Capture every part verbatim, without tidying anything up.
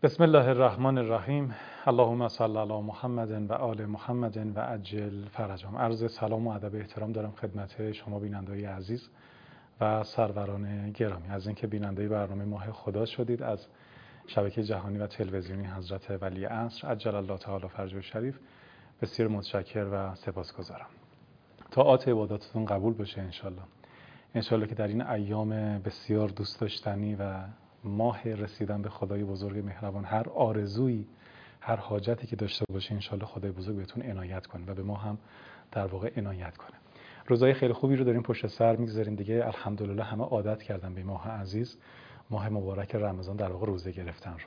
بسم الله الرحمن الرحیم. اللهم صل علی محمد و آل محمد و عجل فرجهم. عرض سلام و ادب احترام دارم خدمت شما بیننده‌های عزیز و سروران گرامی. از اینکه بیننده برنامه ماه خدا شدید از شبکه جهانی و تلویزیونی حضرت ولی عصر عجل الله تعالی فرجه شریف بسیار متشکر و سپاسگزارم. طاعات عباداتتون قبول بشه انشالله. انشالله که در این ایام بسیار دوست داشتنی و ماه رسیدن به خدای بزرگ مهربان هر آرزویی، هر حاجتی که داشته باشه انشالله خدای بزرگ بهتون عنایت کنه و به ما هم در واقع عنایت کنه. روزای خیلی خوبی رو داریم پشت سر میگذاریم دیگه. الحمدلله همه عادت کردن به ماه عزیز، ماه مبارک رمضان، در واقع روزه گرفتن رو.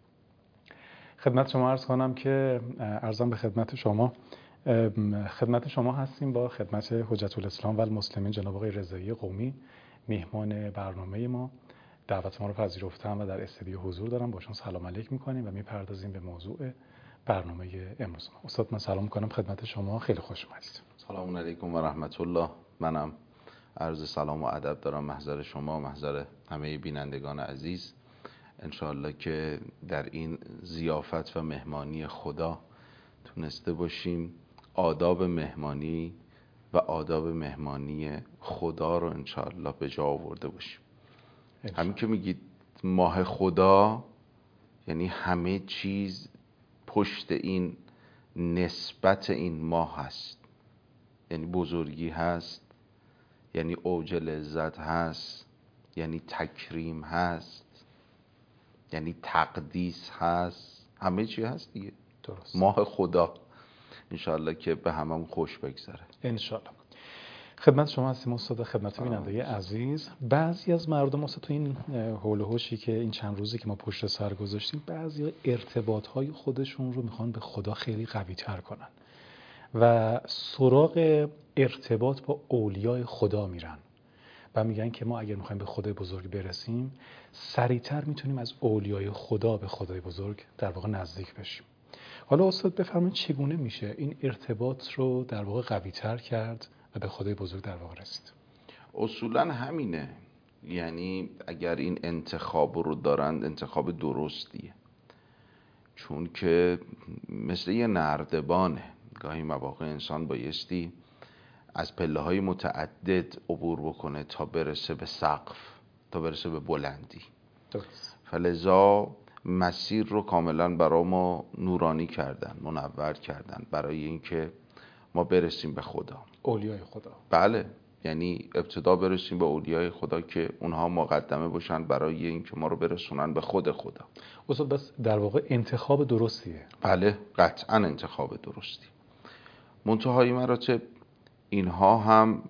خدمت شما عرض کنم که عرضم به خدمت شما خدمت شما هستیم با خدمت حجت الاسلام و المسلمین جناب آقای رضایی قومی، میهمان برنامه ما. دعوت ما رو پذیرفتن و در استودیو حضور دارم. باشون سلام علیک میکنیم و میپردازیم به موضوع برنامه امروز ما. استاد من سلام میکنم خدمت شما، خیلی خوش اومدید. سلام علیکم و رحمت الله. منم عرض سلام و ادب دارم محضر شما، محضر همه بینندگان عزیز. انشاءالله که در این ضیافت و مهمانی خدا تونسته باشیم آداب مهمانی و آداب مهمانی خدا رو انشاءالله به جا آورده باشیم. همین که میگید ماه خدا، یعنی همه چیز پشت این نسبت این ماه هست. یعنی بزرگی هست، یعنی اوج لذت هست، یعنی تکریم هست، یعنی تقدیس هست، همه چی هست دیگه. درست. ماه خدا انشاءالله که به هممون خوش بگذره انشاءالله. خدمت شما هستیم استاد، خدمت بیننده عزیز. بعضی از مردم استاد تو این حول و حوشی که این چند روزی که ما پشت سر گذاشتیم، بعضی ارتباطهای خودشون رو میخوان به خدا خیلی قوی تر کنن و سراغ ارتباط با اولیای خدا میرن و میگن که ما اگر میخوایم به خدای بزرگ برسیم سریعتر میتونیم از اولیای خدا به خدای بزرگ در واقع نزدیک بشیم. حالا استاد بفرمایید چگونه میشه این ارتباط رو در واقع قوی تر کرد و به خدای بزرگ در واقع رسید؟ اصولا همینه. یعنی اگر این انتخاب رو دارند انتخاب درستیه، چون که مثل یه نردبانه. گاهی مواقع انسان بایستی از پله های متعدد عبور بکنه تا برسه به سقف، تا برسه به بلندی. درست. فلذا مسیر رو کاملا برای ما نورانی کردن، منور کردن برای اینکه ما برسیم به خدا، اولیای خدا. بله، یعنی ابتدا برسیم به اولیای خدا که اونها مقدمه باشن برای اینکه ما رو برسونن به خود خدا. استاد بس در واقع انتخاب درستیه. بله، قطعا انتخاب درستی. منتهای مراتب اینها هم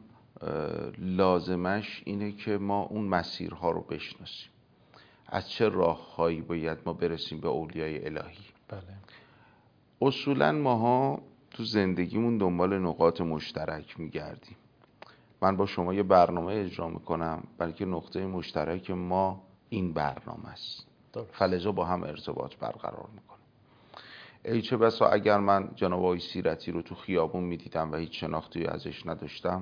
لازمش اینه که ما اون مسیرها رو بشناسیم. از چه راههایی باید ما برسیم به اولیای الهی. بله. اصولا ماها تو زندگیمون دنبال نقاط مشترک میگردیم. من با شما یه برنامه اجرا میکنم بلکه نقطه مشترک ما این برنامه است. فلذا با هم ارتباط برقرار میکنیم. ای چه بسا اگر من جناب آقای سیرتی رو تو خیابون میدیدم و هیچ شناختی ازش نداشتم،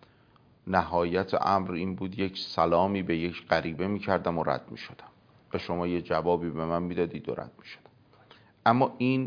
نهایت امر این بود یک سلامی به یک غریبه میکردم و رد میشدم. به شما یه جوابی به من میدادید و رد میشدم. اما این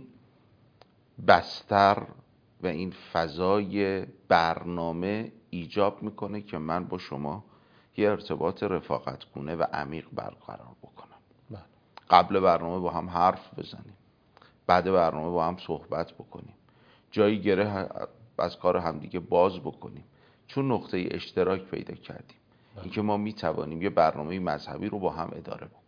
بستر و این فضای برنامه ایجاب میکنه که من با شما یه ارتباط رفاقت گونه و عمیق برقرار بکنم. بله. قبل برنامه با هم حرف بزنیم، بعد برنامه با هم صحبت بکنیم، جایی گره از کار همدیگه باز بکنیم، چون نقطه اشتراک پیدا کردیم. اینکه ما میتوانیم یه برنامه مذهبی رو با هم اداره بکنیم.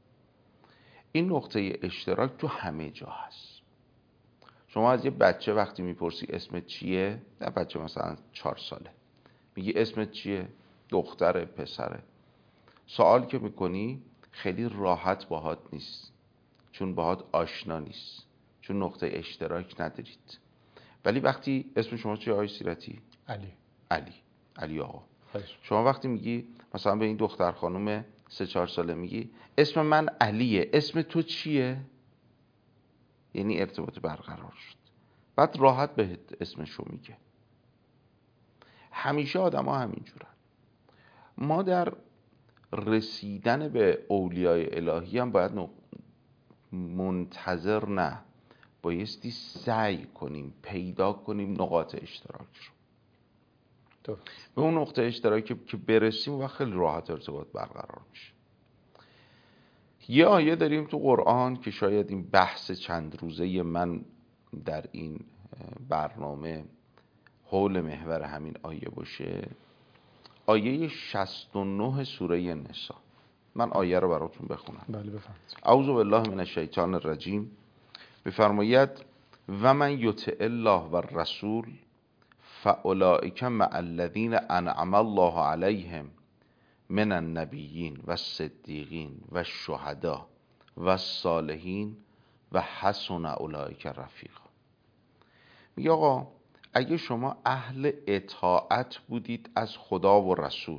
این نقطه اشتراک تو همه جا هست. شما از یه بچه وقتی میپرسی اسمت چیه، نه بچه مثلا چهار ساله، میگی اسمت چیه؟ دختره، پسره. سوال که میکنی خیلی راحت باهات نیست، چون باهات آشنا نیست، چون نقطه اشتراک ندارید. ولی وقتی اسم شما چیه آقای سیرتی؟ علی. علی. علی آقا. خیش. شما وقتی میگی مثلا به این دختر خانم سه چهار ساله میگی اسم من علیه، اسم تو چیه؟ یعنی ارتباط برقرار شد. بعد راحت به اسمشو میگه. همیشه آدم ها همین جورن. ما در رسیدن به اولیای الهی هم باید منتظر نه، بایستی سعی کنیم پیدا کنیم نقاط اشتراک رو. درست. به اون نقطه اشتراکی که برسیم و خیلی راحت ارتباط برقرار میشه. یه آیه داریم تو قرآن که شاید این بحث چند روزه من در این برنامه حول محور همین آیه باشه. آیه شصت و نه سوره نساء. من آیه رو براتون بخونم. بله بفرمایید. اعوذ بالله من الشیطان الرجیم. بفرماید و من یطع الله و الرسول فاولئک مع الذین انعم الله علیهم من النبیین و الصدیقین و الشهداء و الصالحین و حسن اولئک رفیقا. میگه آقا اگه شما اهل اطاعت بودید از خدا و رسول،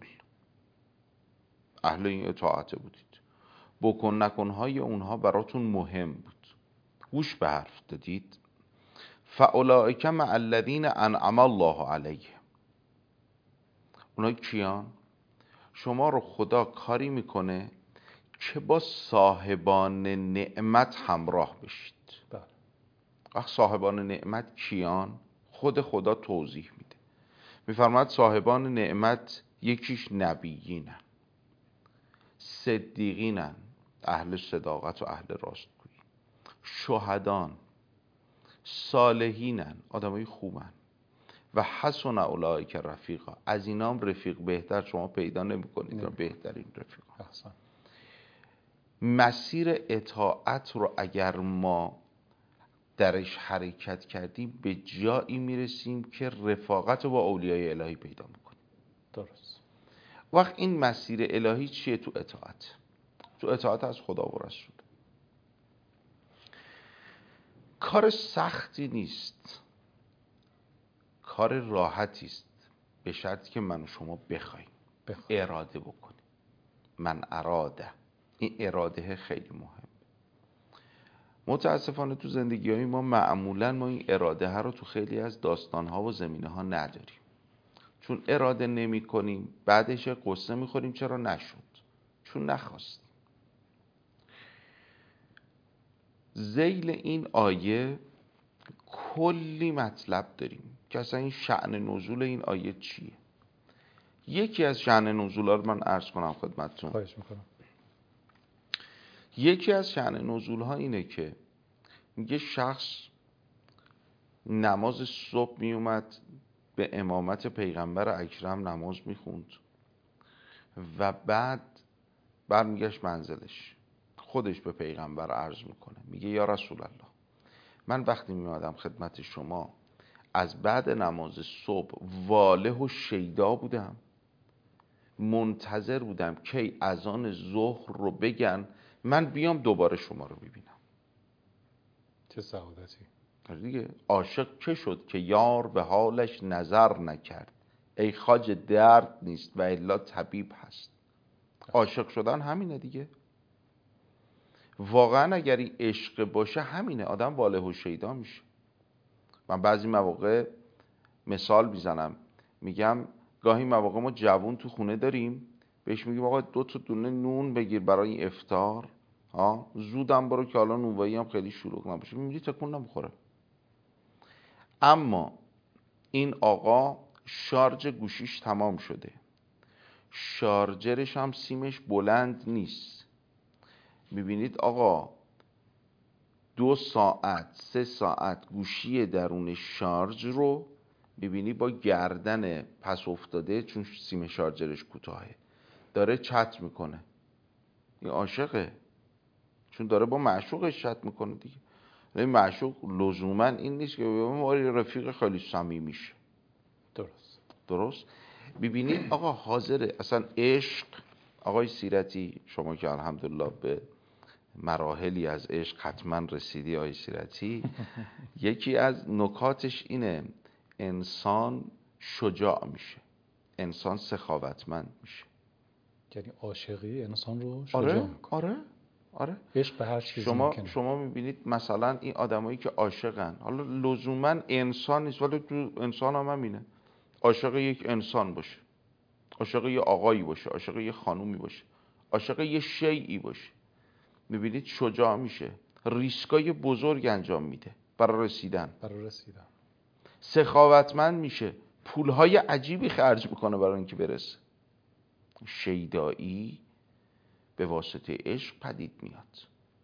اهل این اطاعت بودید، بکن نکنهای اونها براتون مهم بود، گوش به حرف دادید، فاولئک مع الذین انعم الله علیهم. اونها کیان؟ شما رو خدا کاری میکنه که با صاحبان نعمت همراه بشید. وقت صاحبان نعمت کیان؟ خود خدا توضیح میده. میفرماید صاحبان نعمت یکیش نبیینن، صدیقینن، اهل صداقت و اهل راستگویی، شهدان، صالحینن، آدمای خوبن، و حسن اولئک رفیقا. از اینام رفیق بهتر شما پیدا نمی‌کنید، بهترین رفیقا. احسن. مسیر اطاعت رو اگر ما درش حرکت کردیم به جایی میرسیم که رفاقت با اولیای الهی پیدا میکنیم. درست. وقت این مسیر الهی چیه؟ تو اطاعت، تو اطاعت از خدا و رسول. کار سختی نیست، کار راحتی است، به شرطی که من و شما بخوایم، بخوایم. اراده بکنیم. من اراده، این اراده خیلی مهم. متاسفانه تو زندگی های ما معمولا ما این اراده ها رو تو خیلی از داستان ها و زمینه ها نداریم. چون اراده نمی کنیم بعدش قصه می خوریم چرا نشد، چون نخواستیم. ذیل این آیه کلی مطلب داریم که اصلا این شأن نزول این آیه چیه. یکی از شأن نزول ها رو من عرض کنم خدمتتون. خواهش میکنم. یکی از شأن نزول ها اینه که یه شخص نماز صبح می اومد به امامت پیغمبر اکرم نماز می خوند و بعد برمیگشت منزلش، خودش به پیغمبر عرض میکنه، میگه یا رسول الله، من وقتی می اومدم خدمت شما از بعد نماز صبح واله و شیدا بودم، منتظر بودم کی اذان ظهر رو بگن من بیام دوباره شما رو ببینم. چه سعادتی دیگه. عاشق چه شد که یار به حالش نظر نکرد، ای خواجه درد نیست و الا طبیب هست. عاشق شدن همینه دیگه. واقعا اگر این عشق باشه همینه، آدم واله و شیدا میشه. من بعضی مواقع مثال میزنم، میگم گاهی مواقع ما جوون تو خونه داریم، بهش میگیم آقا دو تا دونه نون بگیر برای افطار، ها زودم برو که حالا نونوایی هم خیلی شلوغ نباشه، میگی تکون نمیخوره. اما این آقا شارژ گوشیش تمام شده، شارژرش هم سیمش بلند نیست. میبینید آقا دو ساعت سه ساعت گوشی درون شارژ رو میبینی با گردن پس افتاده، چون سیم شارژرش کوتاهه، داره چت میکنه. این عاشقه، چون داره با معشوقش چت میکنه دیگه. این معشوق لزوما این نیست که ما رفیق خیلی صمیمیشه. درست. درست. ببینید آقا حاضره اصلا عشق. آقای سیرتی، شما که الحمدلله به مراحلی از عشق حتما رسیدی آقای سیرتی، یکی از نکاتش اینه انسان شجاع میشه، انسان سخاوتمند میشه. یعنی عاشقی انسان رو شجاع آره میکنه. آره آره. عشق به هر چیزی شما ممکنه. شما میبینید مثلا این آدمایی که عاشقن، حالا لزوما انسان نیست ولی تو انسان هم همینه، عاشق یک انسان باشه، عاشق یه آقایی باشه، عاشق یه خانومی باشه، عاشق یه شیئی باشه، میبینید شجاع میشه، ریسکای بزرگ انجام میده برای رسیدن برای رسیدن سخاوتمند میشه، پولهای عجیبی خرج میکنه برای اینکه برسه. شیدایی به واسطه عشق پدید میاد.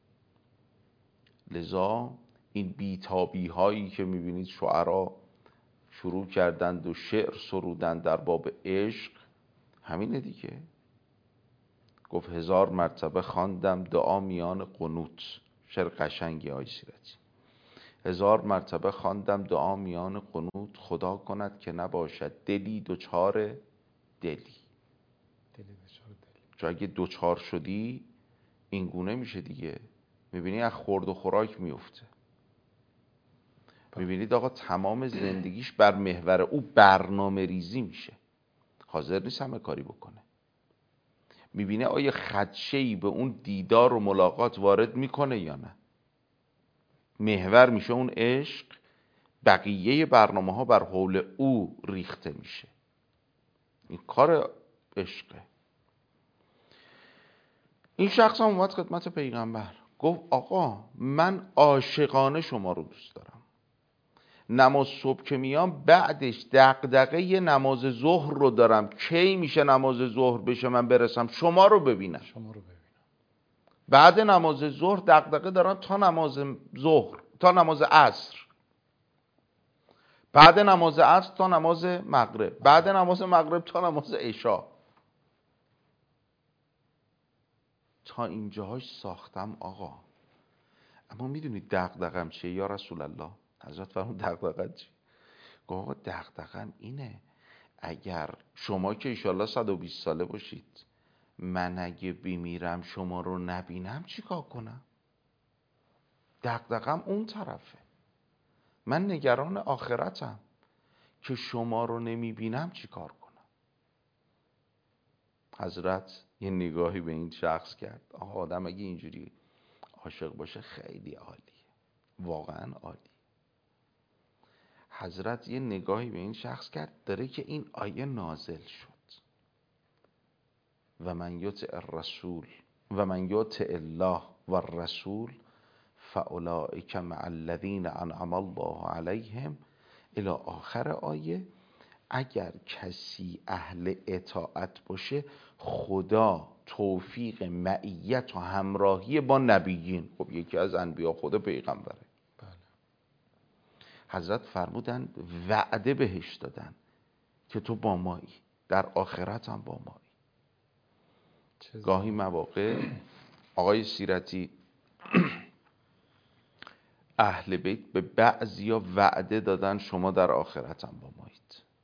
لذا این بیتابی هایی که میبینید شعرا شروع کردند و شعر سرودن در باب عشق همینه دیگه. گفت هزار مرتبه خواندم دعا میان قنوت. شعر قشنگی های سیرتی. هزار مرتبه خواندم دعا میان قنوت، خدا کند که نباشد دلی دوچار دلی. دلی دوچار دلی. چون اگه دوچار شدی این گونه میشه دیگه. میبینی از خورد و خوراک میفته. میبینید آقا تمام زندگیش بر محور او برنامه ریزی میشه، حاضر نیست همه کاری بکنه. میبینه آیا خدشه‌ای به اون دیدار و ملاقات وارد میکنه یا نه. محور میشه اون عشق، بقیه برنامه ها بر حول او ریخته میشه. این کار عشقه. این شخص هم اومد خدمت پیغمبر گفت آقا من عاشقانه شما رو دوست دارم. نماز صبح که میام بعدش دغدغه نماز ظهر رو دارم، کی میشه نماز ظهر بشه من برسم شما رو ببینم. شما رو ببینم. بعد نماز ظهر دغدغه دارم تا نماز ظهر تا نماز عصر، بعد نماز عصر تا نماز مغرب، بعد نماز مغرب تا نماز عشا. تا اینجاهاش ساختم آقا. اما میدونید دغدغه‌ام چیه یا رسول الله؟ حضرت فرمود دغدغه‌ت چیه؟ گفت آقا دغدغه‌م اینه اگر شما که ایشالله صد و بیست ساله باشید، من اگه بمیرم شما رو نبینم چیکار کنم؟ دغدغه‌م اون طرفه. من نگران آخرتم که شما رو نمیبینم چیکار کنم؟ حضرت یه نگاهی به این شخص کرد. آقا آدم اگه اینجوری عاشق باشه خیلی عالیه، واقعا عالی. حضرت یه نگاهی به این شخص کرد، داره که این آیه نازل شد و من یطع الرسول و من یطع الله و الرسول فاولئک مع الذین انعم الله علیهم الی آخر آیه. اگر کسی اهل اطاعت باشه خدا توفیق معیت و همراهی با نبیین. خب یکی از انبیا خدا پیغمبره. بله. حضرت فرمودن وعده بهش دادن که تو با مایی، در آخرت هم با مایی. گاهی مواقع آقای سیرتی اهل بیت به بعضیا وعده دادن شما در آخرت هم با مایید.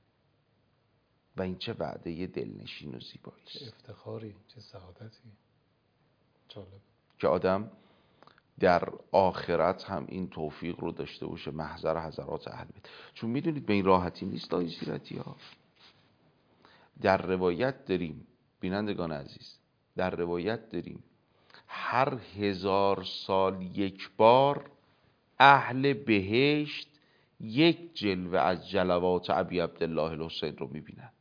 و این چه وعده یه دلنشین و زیبایی است. چه افتخاری، چه سعادتی. جالب که آدم در آخرت هم این توفیق رو داشته باشه، محضر حضرات اهل بیت. چون میدونید به این راحتی نیست آقای سیرتی ها. در روایت داریم بینندگان عزیز، در روایت داریم هر هزار سال یک بار اهل بهشت یک جلوه از جلوات ابی عبدالله الحسین رو میبینن.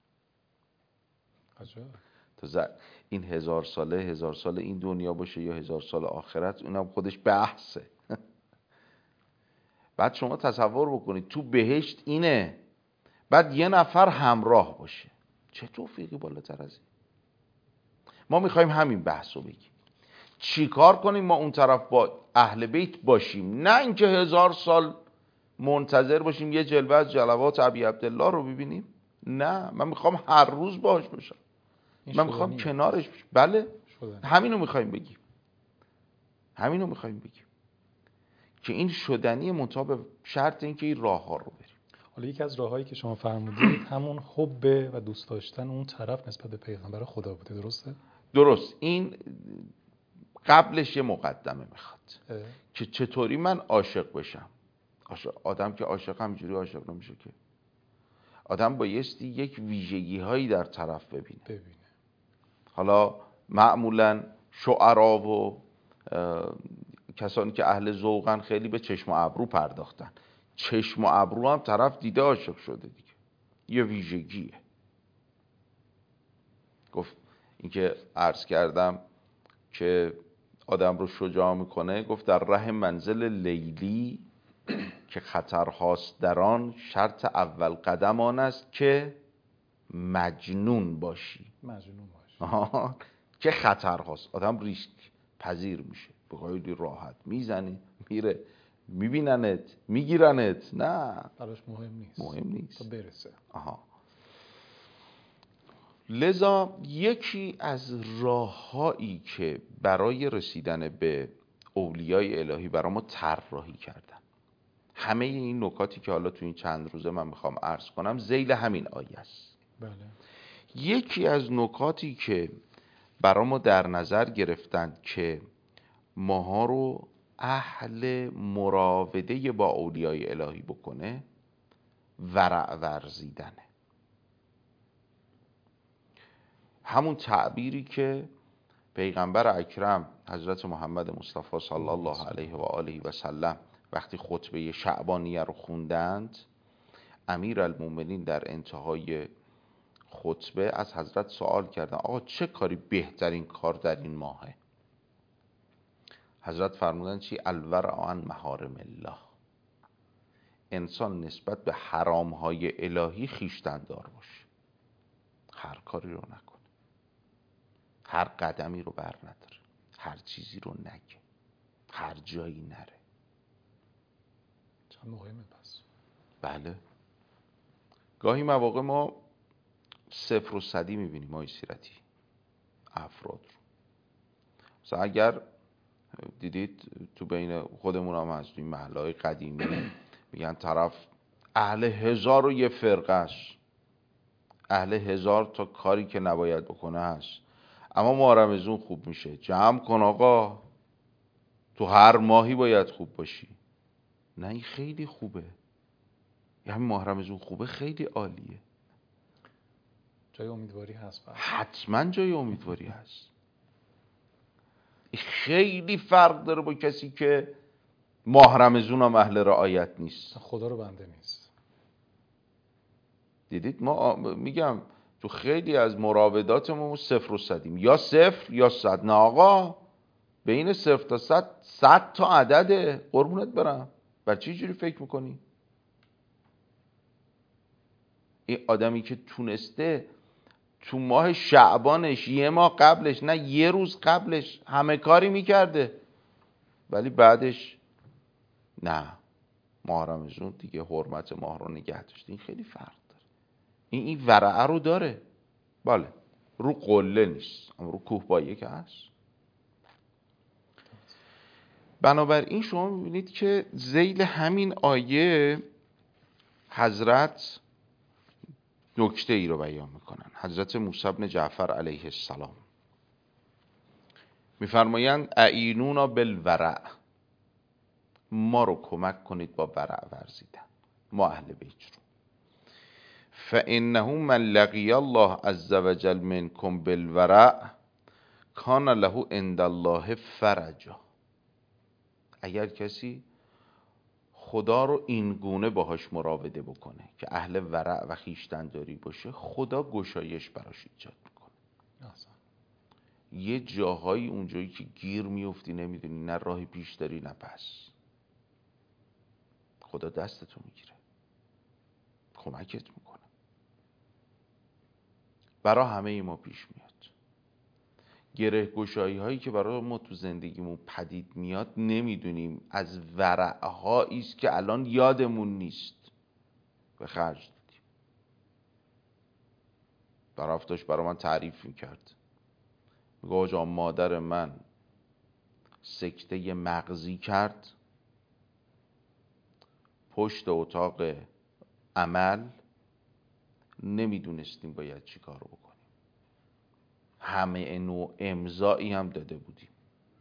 عجب. این هزار ساله هزار ساله این دنیا باشه یا هزار سال آخرت، اونم خودش بحثه. بعد شما تصور بکنید تو بهشت اینه، بعد یه نفر همراه باشه، چه توفیقی بالاتر از این؟ ما میخوایم همین بحث رو بگیم. چی کار کنیم ما اون طرف با اهل بیت باشیم، نه اینکه هزار سال منتظر باشیم یه جلوه از جلوات ابی عبدالله رو ببینیم. نه، من میخوام هر روز باهاش باشم، من میخوام کنارش باشم. بله شدنی. همینو میخوایم بگیم، همینو میخوایم بگیم که این شدنی منتها شرط این که این راه ها رو بریم. حالا یکی از راههایی که شما فرمودید همون حب و دوست داشتن اون طرف نسبت به پیغمبر خدا بوده، درسته؟ درست. این قبلش یه مقدمه میخواد که چطوری من عاشق بشم. آدم که عاشق همجوری عاشق نمیشه که. آدم بایستی یک ویژگی هایی در طرف ببینه. ببینه. حالا معمولا شعرا و کسانی که اهل ذوقن خیلی به چشم و ابرو پرداختن. چشم و ابرو هم طرف دیده عاشق شده دیگه، یه ویژگیه. گفت اینکه عرض کردم که آدم رو شجاع میکنه، گفت در ره منزل لیلی که خطرهاست در آن، شرط اول قدم آن است که مجنون باشی. مجنون باشی. آها. که خطرهاست، آدم ریسک پذیر میشه، به خیلی راحت میزنه میره، میبیننت میگیرنت، نه براش مهم نیست، مهم نیست تا برسه. آها. لذا یکی از راههایی که برای رسیدن به اولیای الهی برای ما طراحی کردن، همه این نکاتی که حالا تو این چند روزه من میخوام عرض کنم ذیل همین آیه است. بله. یکی از نکاتی که برای ما در نظر گرفتن که ماها رو اهل مراوده با اولیای الهی بکنه، ورع ورزیدنه. همون تعبیری که پیغمبر اکرم حضرت محمد مصطفی صلی الله علیه و آله و سلم وقتی خطبه شعبانیه رو خوندند، امیرالمومنین در انتهای خطبه از حضرت سوال کردن آقا چه کاری بهترین کار در این ماهه؟ حضرت فرمودن چی؟ الورع عن محارم الله. انسان نسبت به حرامهای الهی خویشتن‌دار باشه، هر کاری رو نکنه، هر قدمی رو بر نداره، هر چیزی رو نگه، هر جایی نره. چه مهمه پس. بله. گاهی مواقع ما صفر و صدی میبینیم آقای سیرتی افراد رو. مثلا اگر دیدید تو بین خودمون هم هست، توی محله‌های قدیمی میگن طرف اهل هزار و یه فرقه است، اهل هزار تا کاری که نباید بکنه هست، اما ماه رمضان خوب میشه. جمع کن آقا، تو هر ماهی باید خوب باشی. نه این خیلی خوبه، یعنی ماه رمضان خوبه، خیلی عالیه، جای امیدواری هست بله. حتما جای امیدواری هست. خیلی فرق داره با کسی که ماه رمضان هم اهل رعایت نیست، خدا رو بنده نیست. دیدید ما میگم تو خیلی از مراوداتمون صفر و صدیم، یا صفر یا صد. نه آقا، بین صفر تا صد صد تا عدده، قربونت برم. بر چی جوری فکر میکنی؟ این آدمی که تونسته تو ماه شعبانش یه ماه قبلش، نه یه روز قبلش همه کاری میکرده، ولی بعدش نه، ماه رمضان دیگه حرمت ماه رو نگه داشته. این خیلی فرق داره. این این ورعه رو داره. بله، رو قله نیست اما رو کوه بایه که هست. بنابراین شما میبینید که ذیل همین آیه حضرت نکته ای رو بیان میکنن. حضرت موسی بن جعفر علیه السلام میفرمایند اعینونا بالورع، ما رو کمک کنید با ورع ورزیدن، ما اهل بیت رو. فانه من لقی الله عز وجل منکم بالورع کان له عند الله فرجا. اگر کسی خدا رو این گونه باهاش مراوده بکنه که اهل ورع و خویشتن‌داری باشه، خدا گشایش براش ایجاد میکنه. یه جاهایی اونجایی که گیر میفتی نمیدونی نه راهی پیش داری نه پس، خدا دستتو میگیره، کمکت میکنه. برای همه ما پیش میاد. گره گشایی هایی که برای ما تو زندگیمون پدید میاد نمیدونیم از ورعهایی است که الان یادمون نیست به خرج دادیم. طرف برای من تعریف میکرد، میگه آقا مادر من سکته مغزی کرد، پشت اتاق عمل نمیدونستیم باید چی کار بکنیم، همه نوع امضایی هم داده بودیم.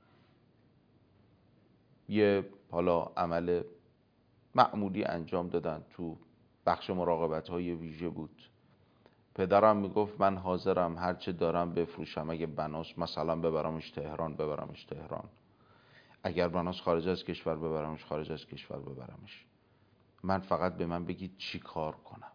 یه حالا عمل معمولی انجام دادن، تو بخش مراقبت های ویژه بود. پدرم میگفت من حاضرم هرچه دارم بفروشم، اگه بناس مثلا ببرمش تهران ببرمش تهران، اگر بناس خارج از کشور ببرمش خارج از کشور ببرمش، من فقط به من بگید چی کار کنم.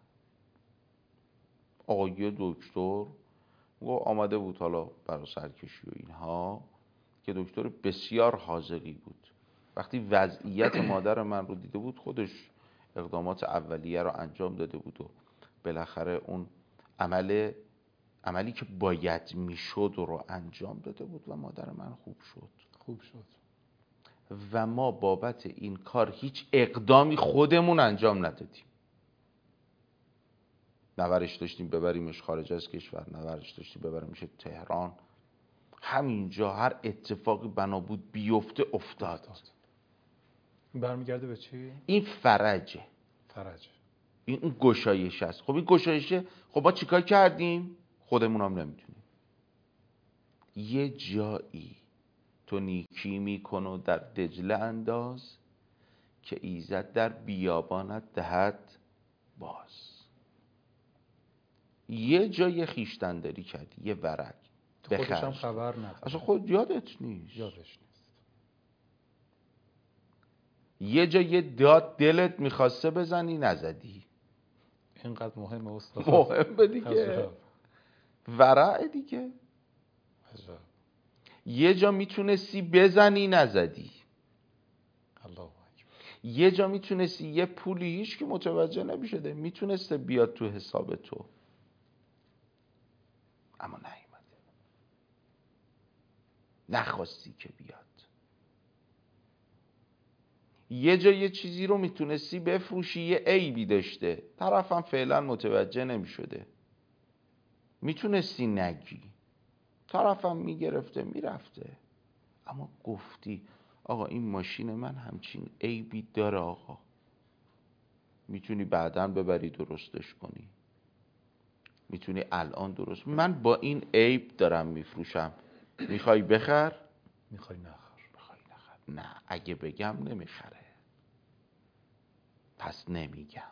آقای دکتر آمده بود حالا برای سرکشی و اینها، که دکتر بسیار حاذقی بود. وقتی وضعیت مادر من رو دیده بود خودش اقدامات اولیه رو انجام داده بود و بالاخره اون عمل عملی که باید میشد رو انجام داده بود و مادر من خوب شد. خوب شد. و ما بابت این کار هیچ اقدامی خودمون انجام ندادیم. نورش داشتیم ببریمش خارج از کشور، نورش داشتیم ببریمش تهران، همینجا هر اتفاقی بنا بود بیفته افتاد. افتاد. برمیگرده به چی؟ این فرجه. فرج. این اون گشایش است. خب این گشایشه، خب ما چیکار کردیم؟ خودمون هم نمیدونیم. یه جایی تو نیکی میکن و در دجله انداز، که ایزد در بیابانت دهد باز. یه جای خیشتنداری کردی، یه ورق تو خودش هم خبر نداره، اصلا خود یادت نیست. یادش نیست. یه جای داد دلت میخواسته بزنی نزدی. اینقدر مهمه استاد. مهمه دیگه، ورق دیگه. عجب. یه جا میتونستی بزنی نزدی. الله اکبر. یه جا میتونستی یه پولی هیچ که متوجه نمیشده میتونسته بیاد تو حساب تو، اما نیومده، نخواستی که بیاد. یه جا یه چیزی رو میتونستی بفروشی، یه عیبی داشته، طرفم فعلا متوجه نمیشده، میتونستی نگی، طرفم میگرفته میرفته، اما گفتی آقا این ماشین من همچین عیبی داره آقا، میتونی بعداً ببری درستش کنی، میتونی الان درست، من با این عیب دارم میفروشم، میخوای بخر؟ میخوای نخر. میخوای نخر. نه، اگه بگم نمیخره، پس نمیگم.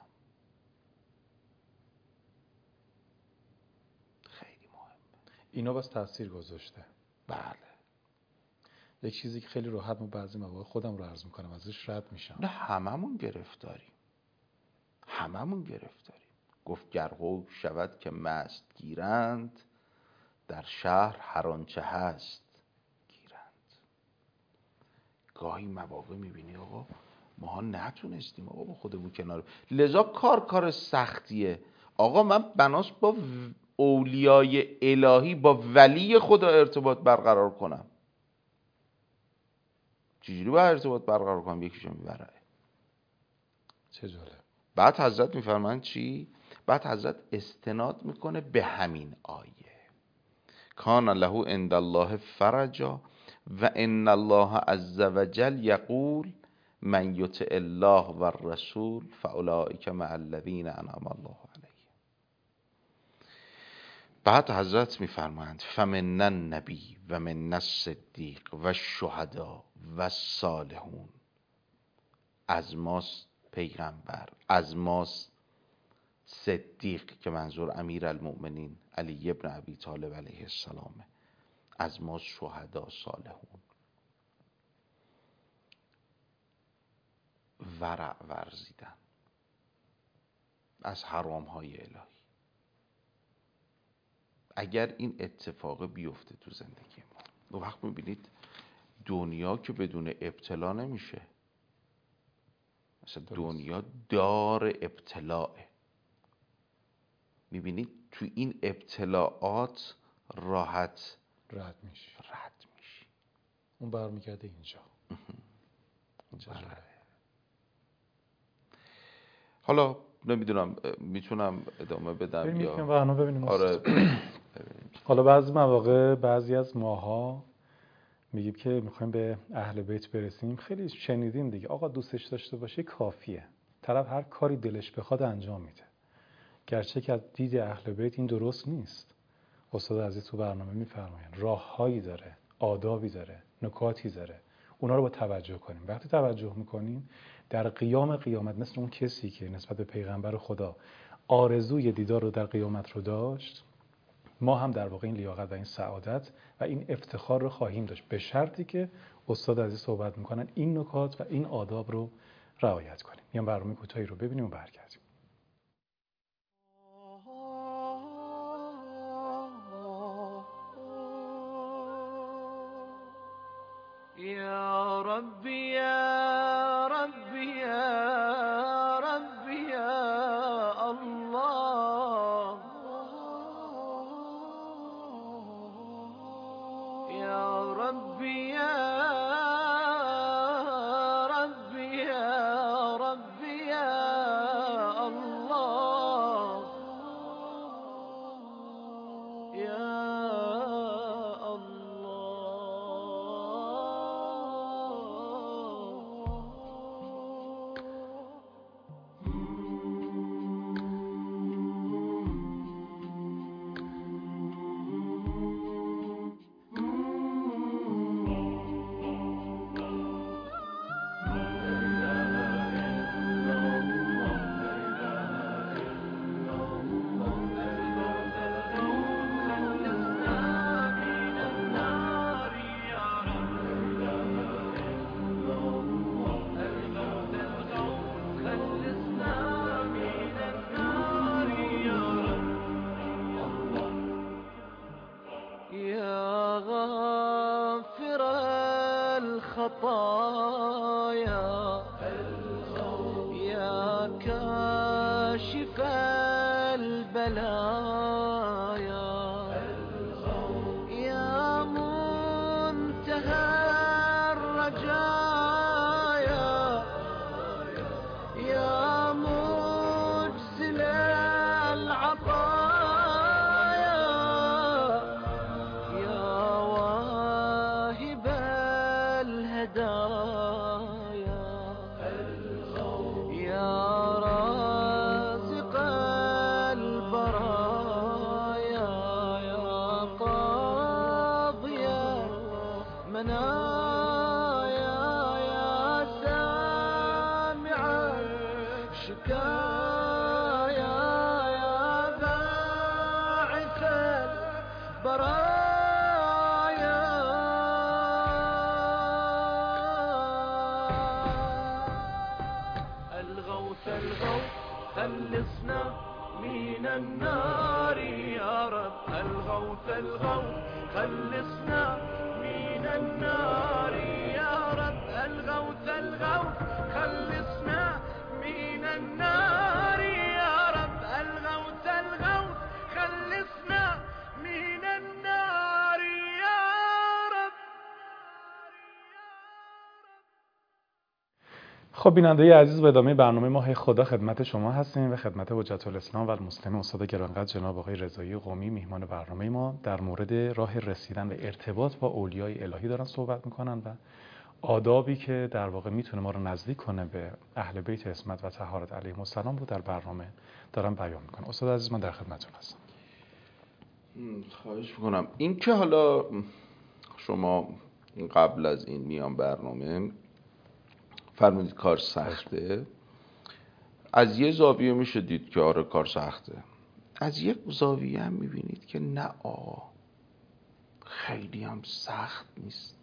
خیلی مهمه. اینا بس تاثیر گذاشته. بله. یک چیزی که خیلی راحت من بعضی مواقع خودم رو عرض میکنم ازش رد میشم. نه، هممون گرفتاریم. هممون گرفتاریم. گفت گرهو شود که مست گیرند، در شهر هر آنچه هست گیرند. گاهی مواقع میبینی آقا ما نتونستیم آقا با خودمون کنار، لذا کار کار سختیه. آقا من بناس با اولیای الهی، با ولی خدا ارتباط برقرار کنم. چجوری با ارتباط برقرار کنم؟ یکیشو میبره. چه جالب. بعد بعد حضرت میفرمان چی؟ بعد حضرت استناد میکنه به همین آیه، کان له عند الله فرجا و ان الله عز وجل یقول من یطع الله و الرسول فاولئک مع الذین انعم الله علیهم. بعد حضرت میفرمایند فمن النبی و من الصدیق و الشهدا و الصالحون. از ماست پیغمبر، از ماست صدیق که منظور امیرالمؤمنین علی ابن ابی طالب علیه السلامه، از ماست شهدا، صالحون. ورع ورزیدن از حرام های الهی. اگر این اتفاق بیفته تو زندگی ما، دو وقت میبینید دنیا که بدون ابتلا نمیشه. مثلا دنیا دار ابتلاء. میبینید تو این ابتلاعات راحت رد میشی. رد میشی. اون برمیگرده اینجا. بله. حالا نمیدونم میتونم ادامه بدم ببینیم یا که برنامه ببینیم. آره. حالا بعضی مواقع بعضی از ماها میگیم که میخوایم به اهل بیت برسیم، خیلی شنیدیم دیگه، آقا دوستش داشته باشه کافیه، طرف هر کاری دلش بخواد انجام میده. گرچه که از دید اهل بیت این درست نیست. استاد عزیز تو برنامه میفرمایند راههایی داره، آدابی داره، نکاتی داره، اونا رو با توجه کنیم. وقتی توجه میکنیم در قیام قیامت، مثل اون کسی که نسبت به پیغمبر خدا آرزوی دیدار رو در قیامت رو داشت، ما هم در واقع این لیاقت و این سعادت و این افتخار رو خواهیم داشت، به شرطی که استاد عزیز صحبت میکنن این نکات و این آداب رو رعایت کنیم. میام برنامه کوتاهی رو ببینیم و برگردیم. يا ربي يا ربي يا ربي يا الله يا ربي يا ربي يا ربي يا الله يا الخطايا يا كاشف البلايا يا منتهى الرجايا يا مجزل العطايا يا واهب الهدايا يا رازق البرايا يا قاضي المنايا يا سامع الشكايا يا باعث البرايا الغوث الغوث خلصنا من النار يا رب الغوث الغوث خلصنا من النار يا رب الغوث الغوث خلصنا من النار يا رب الغوث الغوث خلصنا من النار يا رب. خب بیننده عزیز، به ادامه برنامه ماه خدا خدمت شما هستیم و خدمت حجت الاسلام و المسلمین استاد گرانقدر جناب آقای رضایی قمی میهمان برنامه ما در مورد راه رسیدن به ارتباط با اولیای الهی دارن صحبت میکنن و آدابی که در واقع میتونه ما رو نزدیک کنه به اهل بیت عصمت و طهارت علیهم السلام رو در برنامه دارن بیان میکنن. استاد عزیز من در خدمتتون هستم. خواهش میکنم. این که حالا شما قبل از این میان برنامه فرمودید کار سخته، از یه زاویه میشه دید که آره کار سخته، از یک زاویه هم میبینید که نه آقا خیلی هم سخت نیست.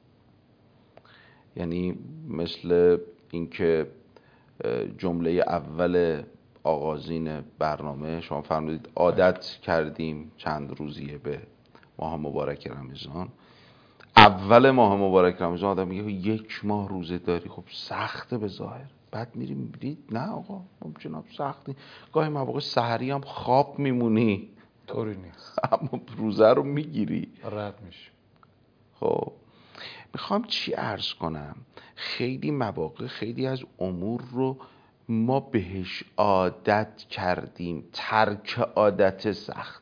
یعنی مثل اینکه جمله اول آغازین برنامه شما فرمودید عادت کردیم چند روزیه به ماه مبارک رمضان. اول ماه مبارک رمضان آدم میگه یک ماه روزه داری، خب سخته به ظاهر. بعد میری میبینید نه آقا ممکنه سختی، گاهی مواقع سحری هم خواب میمونی، طوری نیست، اما روزه رو میگیری، رد میشی. خب میخوام چی عرض کنم، خیلی مواقع خیلی از امور رو ما بهش عادت کردیم، ترک عادت سخت.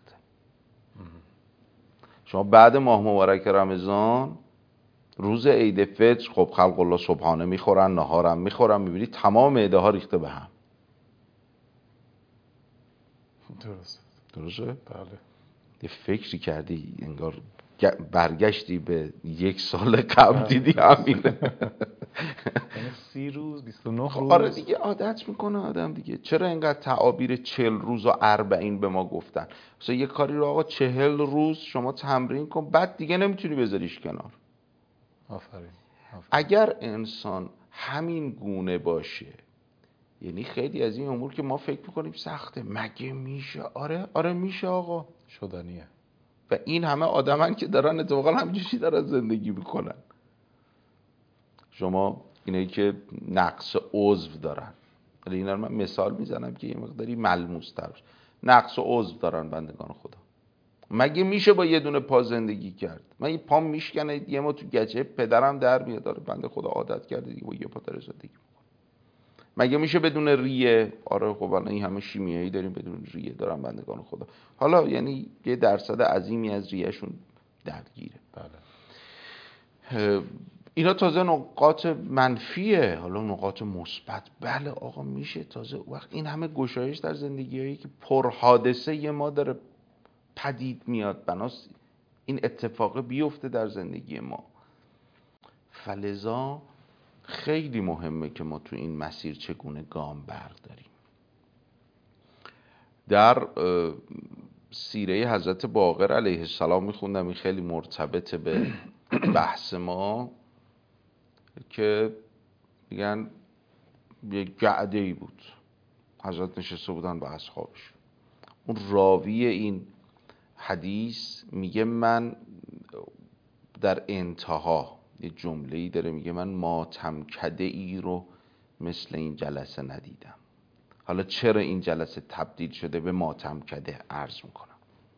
شما بعد ماه مبارک رمضان روز عید فطر خب خلق الله صبحانه میخورن، نهارم میخورن، میبینید تمام معده ها ریخته به هم. درست درسته؟ بله. یه فکری کردی انگار برگشتی به یک سال قبل دیدی همینه. یعنی سی روز بیست و نه روز. آره دیگه عادت میکنه آدم دیگه. چرا اینقدر تعابیر چهل روز و اربعین به ما گفتن؟ مثلا یه کاری رو آقا چهل روز شما تمرین کن، بعد دیگه نمیتونی بذاریش کنار. آفرین. آفرین. اگر انسان همین گونه باشه، یعنی خیلی از این امور که ما فکر میکنیم سخته، مگه میشه؟ آره آره میشه آقا، شدنیه. و این همه آدمن که دارن اتفاقا همینجوری دارن زندگی میکنن. شما اینایی که نقص عضو دارن، ولی اینا رو من مثال میزنم که یه مقداری ملموس تر باشه، نقص عضو دارن بندگان خدا. مگه میشه با یه دونه پا زندگی کرد؟ من یه پام میشکنه یه ما تو گچه پدرم در میاد، داره بنده خدا عادت کرده دیگه با یه پا داره زندگی میکنه. مگه میشه بدون ریه؟ آره خب الان این همه شیمیایی داریم بدون ریه دارن بندگان خدا. حالا یعنی یه درصد عظیمی از ریهشون درگیره. بله. اینا تازه نقاط منفیه. حالا نقاط مثبت، بله آقا میشه تازه وقت این همه گشایش در زندگیایی که پر حادثه ما داره پدید میاد، بناس این اتفاق بیفته در زندگی ما. فلذا خیلی مهمه که ما تو این مسیر چگونه گام برداریم. در سیره حضرت باقر علیه السلام میخوندم، این خیلی مرتبط به بحث ما، که میگن یه جعده ای بود، حضرت نشسته بودن با اصحابش. اون راوی این حدیث میگه من در انتها یه جمله‌ای داره میگه من ماتمکده ای رو مثل این جلسه ندیدم. حالا چرا این جلسه تبدیل شده به ماتمکده عرض میکنم.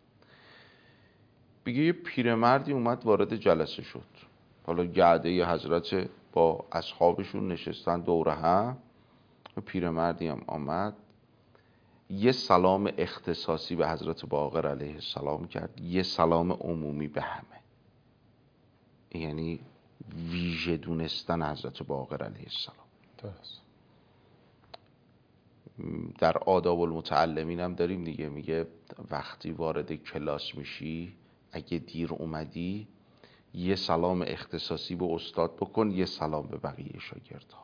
بگه یه پیرمردی اومد وارد جلسه شد، حالا گعده حضرت با اصحابشون نشستن دوره هم، پیرمردی هم آمد یه سلام اختصاصی به حضرت باقر علیه السلام کرد، یه سلام عمومی به همه، یعنی ویژه دونستن حضرت باقر علیه السلام. درست. در آداب المتعلمین هم داریم دیگه، میگه وقتی وارد کلاس میشی اگه دیر اومدی یه سلام اختصاصی به استاد بکن، یه سلام به بقیه شاگردها.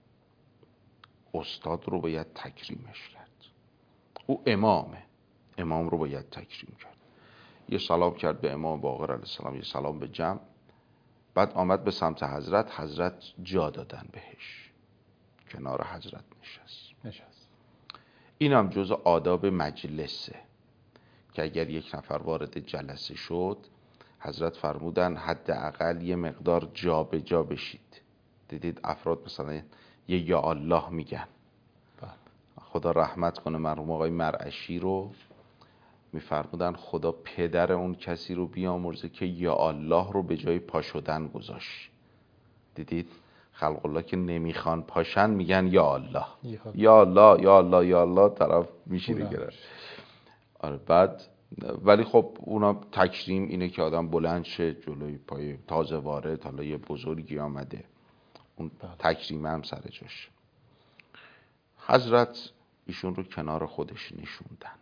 استاد رو باید تکریمش کرد، او امامه، امام رو باید تکریم کرد. یه سلام کرد به امام باقر علیه السلام، یه سلام به جمع، بعد آمد به سمت حضرت، حضرت جا دادن بهش، کنار حضرت نشست. نشست. این هم جزء آداب مجلسه که اگر یک نفر وارد جلسه شد، حضرت فرمودن حداقل یه مقدار جا به جا بشید. دیدید افراد مثلا یه یا الله میگن، خدا رحمت کنه مرحوم آقای مرعشی رو، میفرمودن خدا پدر اون کسی رو بیامرزه که یا الله رو به جای پا شدن گذاشت. دیدید خلق الله که نمیخوان پاشن میگن یا الله یا الله یا الله یا الله، طرف میشینه گره. آره بعد ولی خب اونا تکریم اینه که آدم بلند شه جلوی پای تازه وارد، حالا یه بزرگی آمده، اون تکریم هم سر جاش. حضرت ایشون رو کنار خودش نشوندن.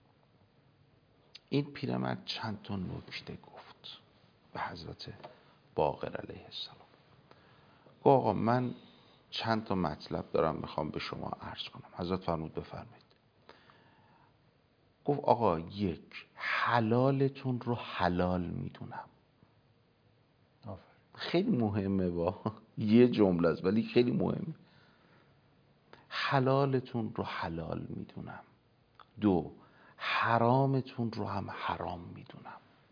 این پیرمرد چند تا نکته گفت به حضرت باقر علیه السلام. گفت آقا من چند تا مطلب دارم میخوام به شما عرض کنم. حضرت فرمود بفرمایید. گفت آقا یک، حلالتون رو حلال میدونم. خیلی مهمه، با یه جمله است ولی خیلی مهمه. حلالتون رو حلال میدونم. دو، حرامتون رو هم حرام میدونم.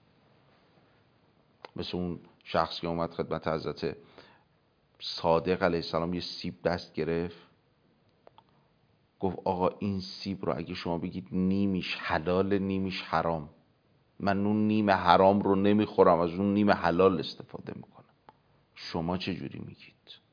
مثل اون شخص که اومد خدمت حضرت صادق علیه السلام یه سیب دست گرفت، گفت آقا این سیب رو اگه شما بگید نیمیش حلال نیمیش حرام، من اون نیم حرام رو نمیخورم، از اون نیم حلال استفاده میکنم، شما چه جوری میگید؟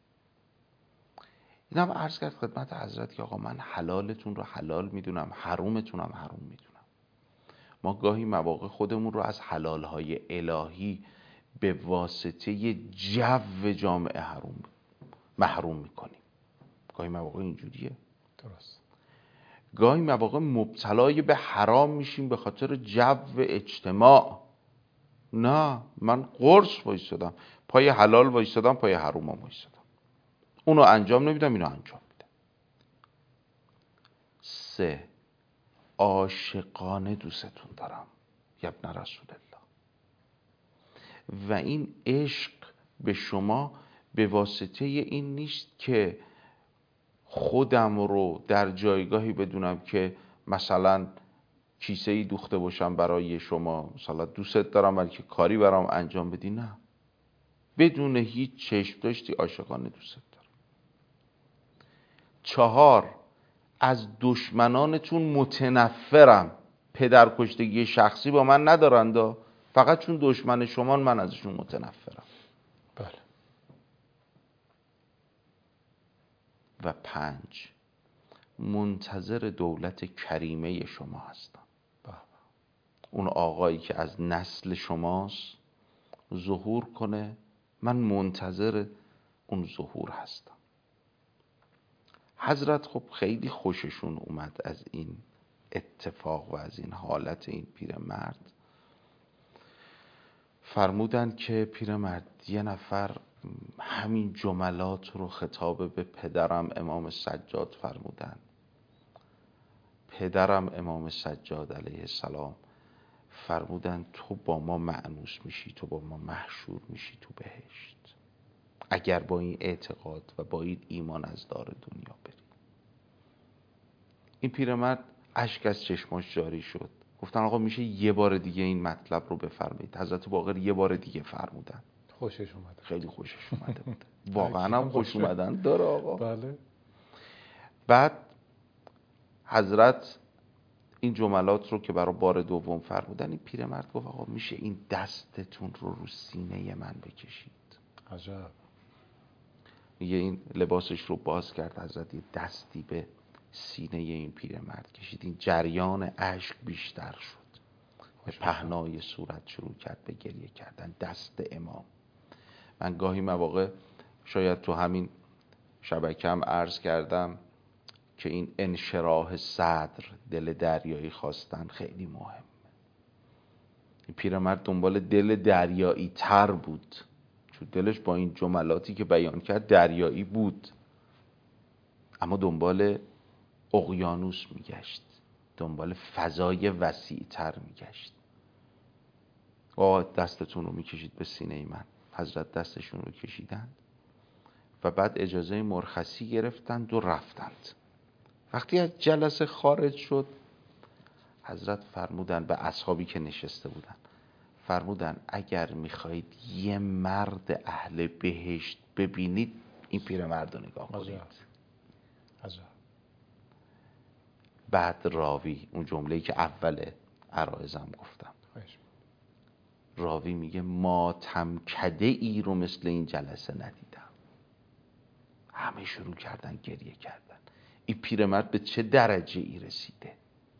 این هم عرض کرد خدمت حضرت که آقا من حلالتون رو حلال میدونم، حرومتون هم حروم میدونم. ما گاهی مواقع خودمون رو از حلالهای الهی به واسطه جو جامعه حروم محروم میکنیم. گاهی مواقع اینجوریه. درست. گاهی مواقع مبتلای به حرام میشیم به خاطر جو اجتماع. نه، من قرص وایستادم پای حلال وایستادم، پای حرام هم وایستادم، اونو انجام نمیدم اینو انجام میدم. سه، عاشقانه دوستتون دارم یبن رسول الله، و این عشق به شما به واسطه این نیست که خودم رو در جایگاهی بدونم که مثلا کیسه ای دوخته باشم برای شما، مثلا دوست دارم بلکه کاری برام انجام بدی. نه، بدون هیچ چشم داشتی عاشقانه دوست دارم. چهار، از دشمنانتون متنفرم، پدرکشتگی شخصی با من ندارند، فقط چون دشمن شما من ازشون متنفرم. بله. و پنج، منتظر دولت کریمه شما هستم. بله. اون آقایی که از نسل شماست ظهور کنه، من منتظر اون ظهور هستم. حضرت خب خیلی خوششون اومد از این اتفاق و از این حالت این پیرمرد. فرمودن که پیرمرد یه نفر همین جملات رو خطاب به پدرم امام سجاد فرمودن. پدرم امام سجاد علیه السلام فرمودن تو با ما مأنوس میشی، تو با ما محشور میشی تو بهشت، اگر با این اعتقاد و با این ایمان از دار دنیا بری. این پیرمرد اشک از چشماش جاری شد. گفتن آقا میشه یه بار دیگه این مطلب رو بفرمایید؟ حضرت باقر یه بار دیگه فرمودن. خوشش اومده. خیلی خوشش اومده بود. واقعا هم خوش اومدن داره آقا. بله. بعد حضرت این جملات رو که برای بار دوم فرمودن، این پیرمرد گفت آقا میشه این دستتون رو رو سینه من بکشید؟ عجب. میگه این لباسش رو باز کرد، حضرت یه دستی به سینه این پیرمرد کشید. این جریان اشک بیشتر شد، به پهنای صورت شروع کرد به گریه کردن. دست امام. من گاهی مواقع شاید تو همین شبکه هم عرض کردم که این انشراح صدر، دل دریایی خواستن خیلی مهم. این پیرمرد دنبال دل دریایی تر بود، چون دلش با این جملاتی که بیان کرد دریایی بود، اما دنبال اقیانوس میگشت، دنبال فضای وسیع تر میگشت. آقا دستتون رو میکشید به سینه من. حضرت دستشون رو کشیدن و بعد اجازه مرخصی گرفتند و رفتند. وقتی از جلسه خارج شد، حضرت فرمودن به اصحابی که نشسته بودن، فرمودن اگر میخواهید یه مرد اهل بهشت ببینید این پیرمرد رو نگاه کنید. عجب. بعد راوی، اون جمله‌ای که اول عرایزم گفتم، راوی میگه ماتمکده ای رو مثل این جلسه ندیدم. همه شروع کردن گریه کردن. این پیرمرد به چه درجه ای رسیده؟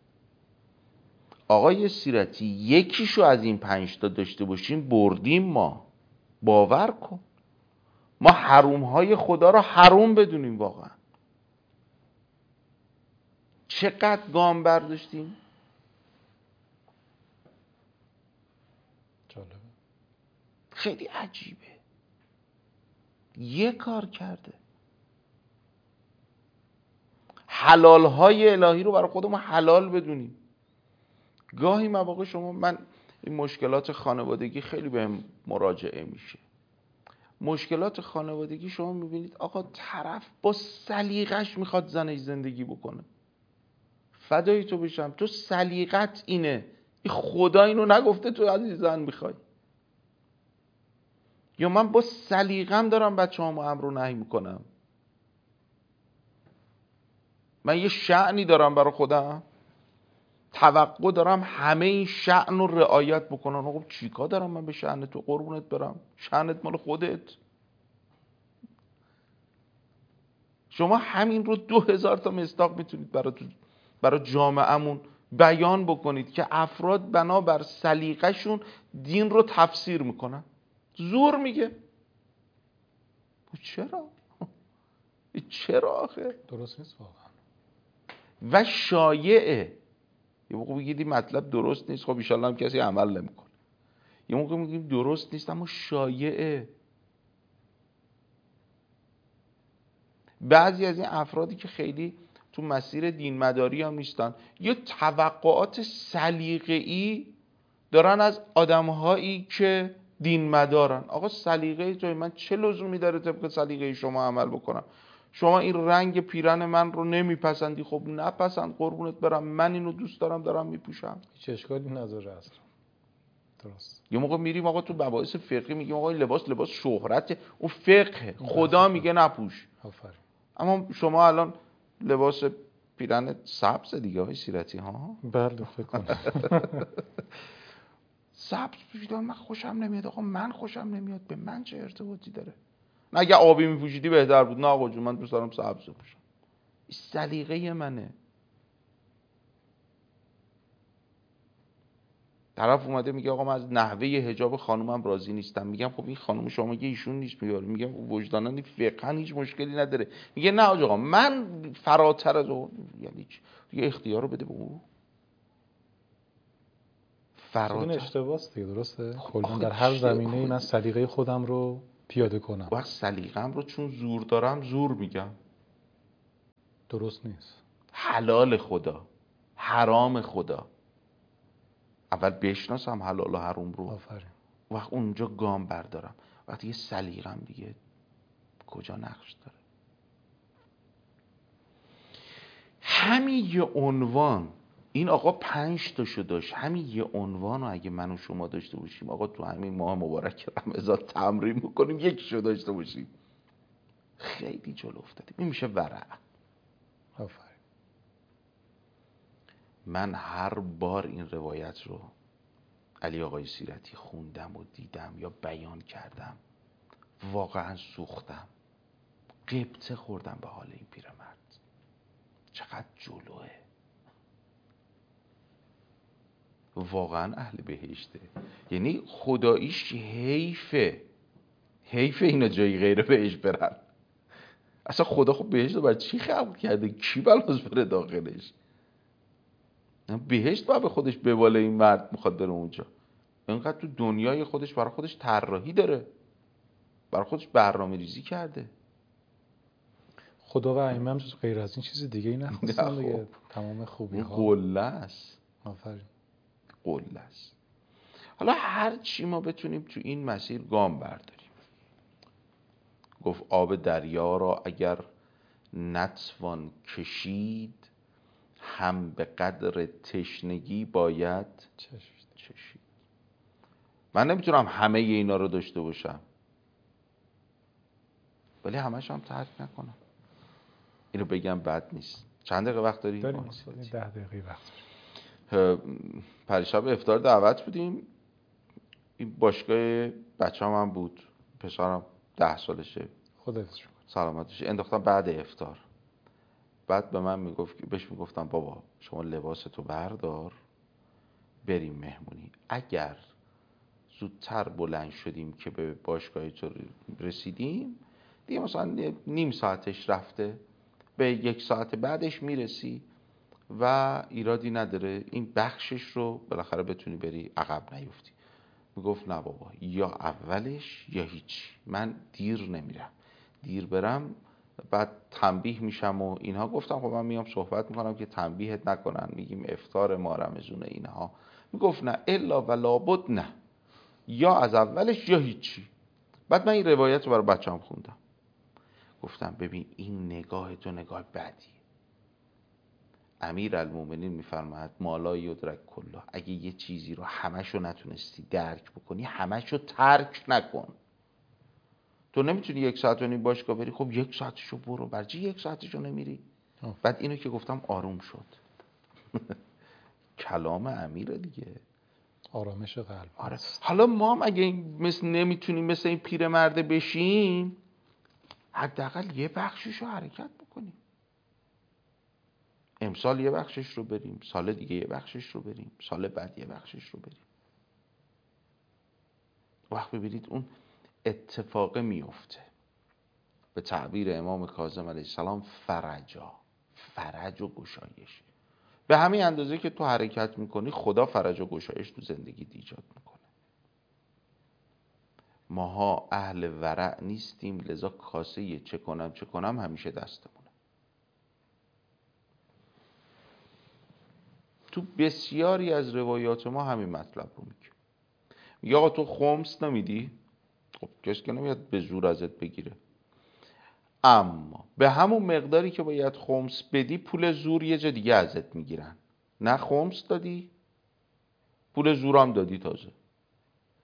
آقای سیرتی یکیشو از این پنج تا داشته باشیم بردیم ما. باور کن ما حرومهای خدا رو حروم بدونیم. واقعا چقدر گام برداشتیم. جالبه. خیلی عجیبه. یه کار کرده. حلالهای الهی رو برای خودمون حلال بدونیم. گاهی مواقع شما، من این مشکلات خانوادگی خیلی بهم مراجعه میشه. مشکلات خانوادگی شما میبینید آقا طرف با سلیقش میخواد زنش زندگی بکنه. فدای تو بشم، تو سلیقت اینه، این خدا اینو نگفته تو از این زن میخوای. یا من با سلیقم دارم بچه همو امر و نهی میکنم. من یه شأنی دارم برای خودم، توقع دارم همه این شأن رو رعایت بکنم. آقا چیکار دارم من به شأن تو؟ قربونت برم، شأنت مال خودت. شما همین رو دو هزار تا مصداق میتونید برای برای جامعهمون بیان بکنید که افراد بنابر سلیقه‌شون دین رو تفسیر میکنن. زور میگه. چرا؟ چرا آخه؟ درست نیست واقعا. و شایعه. یه موقع بگید مطلب درست نیست، خب ان شاءالله هم کسی عمل نمیکنه. یه موقع میگیم درست نیست اما شایعه. بعضی از این افرادی که خیلی تو مسیر دین مداری هم نیستن، یه توقعات سلیقه‌ای دارن از آدم‌هایی که دین مدارن. آقا سلیقه توی من چه لزومی داره طبق سلیقه شما عمل بکنم؟ شما این رنگ پیرن من رو نمیپسندی، خب نپسند، قربونت برم، من اینو دوست دارم دارم میپوشم. هیچ اشکالی نداره اصلا. درست. یه موقع میریم آقا تو مباحث فقهی میگیم آقا این لباس لباس شهرت، اون فقه، خدا میگه نپوش. آفرین. اما شما الان لباس پیرن سبز دیگه های سیرتی ها؟ بله فکر کنم. سبز پوشیدن من خوشم نمیاد آقا، من خوشم نمیاد، به من چه ارتباطی داره؟ نه اگه آبی میپوشیدی بهتر بود. نه آقا جون من دوست دارم سبز بپوشم. این سلیقه منه. طرف اومده میگه آقا من از نحوه حجاب خانومم راضی نیستم. میگم خب این خانوم شما میگه ایشون نیست. میگه میگم وجداناً فقها هیچ مشکلی نداره. میگه نه آقا من فراتر از اون، یعنی دیگه اختیار رو بده به اون. فراتر این اشتباهه دیگه. درسته؟ کلا در هر زمینه‌ای من سلیقه خودم رو پیاده کنم. وقت سلیقه‌ام رو چون زور دارم زور میگم. درست نیست. حلال خدا، حرام خدا. اول بشناسم حلال و حرام رو. آفرین. وقت اونجا گام بردارم. وقتی یه سلیقه‌ام دیگه کجا نقش داره. همین یه عنوان، این آقا پنج تاشو داشت، همین یه عنوان رو اگه من و شما داشته باشیم آقا تو همین ماه مبارک رمضان تمرین میکنیم یکیشو داشته باشیم خیلی جلو افتادیم. این میشه ورع. آفرین. من هر بار این روایت رو علی آقای سیرتی خوندم و دیدم یا بیان کردم واقعا سوختم، غبطه خوردم به حال این پیرمرد. چقدر جلوه، واقعا اهل بهشته. یعنی خداییش حیفه، حیفه اینا جایی غیر بهش برن. اصلا خدا خب بهشت رو برای چی خلق کرده؟ کی بلاس بره داخلش؟ بهشت باید به خودش بباله. این مرد میخواد بره اونجا. اینقدر تو دنیای خودش برای خودش طراحی داره، برای خودش برنامه ریزی کرده. خدا و ائمه هم غیر از این چیز دیگه ای نخواستن دیگه. تمام خوبی ها قله است. آفرین. قله است. حالا هر چی ما بتونیم تو این مسیر گام برداریم. گفت آب دریا را اگر نتوان کشید هم به قدر تشنگی باید چشید. من نمیتونم همه اینا رو داشته باشم ولی همش هم ترک نکنم. اینو بگم بد نیست. چند دقیقه وقت داری؟ داریم. ده دقیقه وقت داریم. پریشب افطار دعوت بودیم. این باشگاه بچه هم, هم بود. پسرم ده سالشه. خودت شکر. سلامتش. انداختم بعد افطار. بعد به من میگفت، بهش میگفتم بابا شما لباستو بردار بریم مهمونی. اگر زودتر بلند شدیم که به باشگاه تو رسیدیم دیگه مثلا نیم ساعتش رفته، به یک ساعت بعدش میرسی و ایرادی نداره، این بخشش رو بالاخره بتونی بری عقب نیفتی. میگفت نه بابا یا اولش یا هیچ، من دیر نمیرم، دیر برم بعد تنبیه میشم و اینها. گفتم خب من میام صحبت میکنم که تنبیهت نکنن، میگیم افطار ما رمضونه اینها. میگفت نه الا و لابد، نه یا از اولش یا هیچی. بعد من این روایت رو برای بچه‌ام خوندم. گفتم ببین این نگاه تو نگاه بدیه. امیرالمومنین میفرماید مالا یدرک کله، اگه یه چیزی رو همشو نتونستی درک بکنی همشو ترک نکن. تو نمیتونی یک ساعت و نیم باشگاه بری، خب یک ساعتشو برو. برای چی یک ساعتشو نمیری؟ آه. بعد اینو که گفتم آروم شد. کلام امیره دیگه، آرامش قلب. آره. حالا ما هم اگه مثل نمیتونیم مثل این پیرمرده بشیم، حداقل یه بخششو حرکت بکنیم. امسال یه بخشش رو بریم، سال دیگه یه بخشش رو بریم، سال بعد یه بخشش رو بریم. وقت ببینید اون اتفاق میفته. به تعبیر امام کاظم علیه السلام فرجا، فرج و گشایش. به همین اندازه که تو حرکت میکنی خدا فرج و گشایش تو زندگی ایجاد میکنه. ماها اهل ورع نیستیم، لذا کاسه چه کنم چه کنم همیشه دستمونه. تو بسیاری از روایات ما همین مطلب رو میگه. میگه آقا تو خمس نمیدی؟ خب کسی که نمیاد به زور ازت بگیره، اما به همون مقداری که باید خمس بدی پول زور یه جا دیگه ازت میگیرن. نه خمس دادی، پول زورم دادی تازه.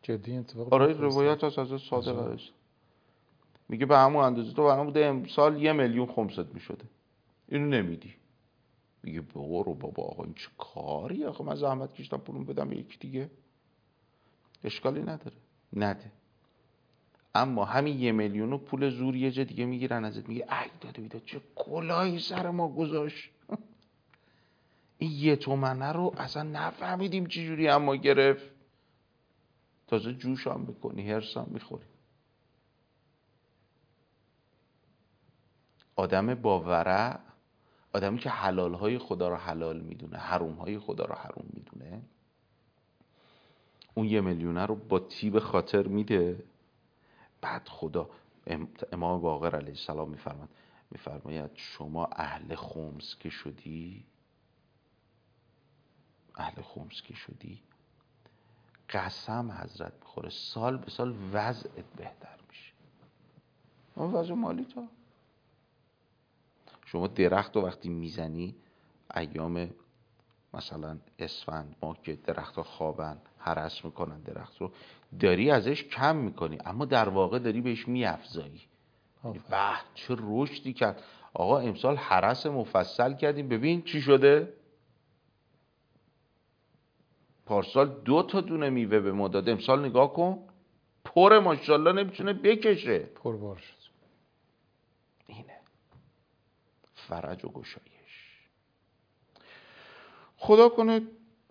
جدی اتفاق آره روایت هست از صادق است. میگه به همون اندازه تو برام بوده امسال یه میلیون خمست میشده، اینو نمیدی. میگه برو بابا آقا این چه کاری آخه، من زحمت کشیدم پولم بدم یکی دیگه. اشکالی نداره نده. اما همین یه میلیون پول زور یه جا دیگه میگیرن ازت، میگه ای داده بیده چه کلاهی سر ما گذاشت. این یه تومنه رو اصلا نفهمیدیم چی جوری اما گرفت. تازه جوش هم میکنی، هرس هم میخوری. آدم با ورع، آدمی که حلالهای خدا رو حلال میدونه، حرومهای خدا رو حروم میدونه، اون یه میلیونه رو با طیب خاطر میده. بعد خدا، امام باقر علیه السلام میفرماید میفرماید شما اهل خمس که شدی، اهل خمس که شدی، قسم حضرت میخوره سال به سال وضعت بهتر میشه. اون وضع مالی تا شما درخت رو وقتی میزنی ایام مثلا اسفند ما که درخت ها خوابن هرس میکنن درخت رو، داری ازش کم میکنی اما در واقع داری بهش میافزایی. به چه رشدی کرد آقا. امسال هرس مفصل کردیم ببین چی شده. پارسال دو تا دونه میوه به ما داده، امسال نگاه کن پر ماشاءالله نمیتونه بکشه، پربار شد. اینه فرج و گشایش. خدا کنه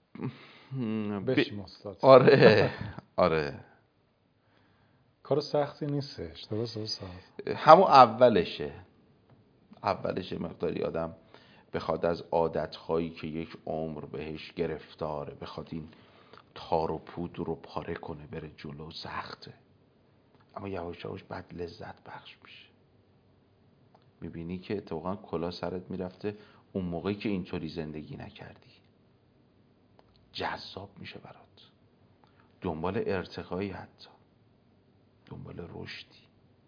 بشیم استاد. آره آره کار سختی نیستش، درست استاد؟ همون اولشه اولشه مقداری آدم بخواد از عادتهایی که یک عمر بهش گرفتاره بخواد این تار و پود رو پاره کنه بره جلو، سخته. اما یواش یواش بعد لذت بخش میشه. میبینی که اتفاقا کلا سرت میرفته اون موقعی که اینطوری زندگی نکردی. جذاب میشه برات، دنبال ارتقایی، حتی دنبال رشدی.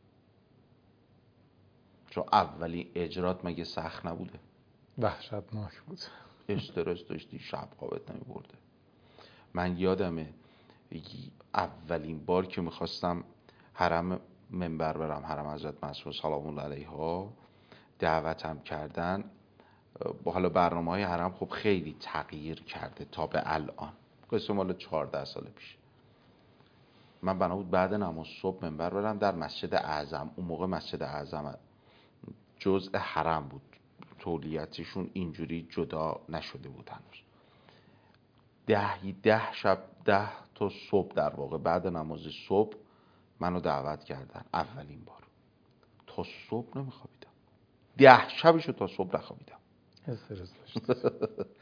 چون اولین اجرات مگه سخت نبوده؟ وحشتناک بود. استرس داشتی، شب خوابت نمیبرده. من یادمه اولین بار که میخواستم حرم منبر برم، حرم حضرت معصومه سلام الله علیها، دعوتم کردن. با حالا برنامه های حرم خب خیلی تغییر کرده تا به الان، قصه مال چهارده سال پیش. من بنا بود بعد نماز صبح منبر برم در مسجد اعظم. اون موقع مسجد اعظم جزء حرم بود، تولیتشون اینجوری جدا نشده بود هنوز. ده ده شب ده تا صبح در واقع بعد نماز صبح منو دعوت کردن اولین بار. تا صبح نمیخوابیدم، ده شبشو تا صبح نخوابیدم. استرس داشت.